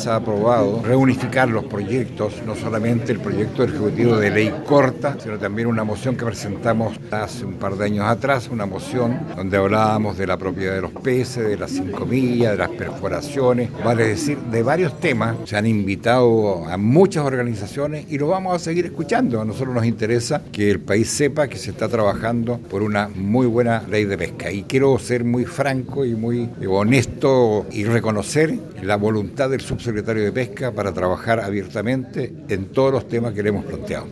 se ha aprobado reunificar los proyectos, no solamente el proyecto ejecutivo de ley corta, sino también una moción que presentamos hace un par de años atrás, una moción donde hablábamos de la propiedad de los peces, de las 5 millas, de las perforaciones, vale decir, de varios temas. Se han invitado a muchas organizaciones y lo vamos a seguir escuchando. A nosotros nos interesa que el país sepa que se está trabajando por una muy buena ley de pesca. Y quiero ser muy franco y muy honesto y reconocer la voluntad del subsecretario de Pesca para trabajar abiertamente en todos los temas que le hemos planteado.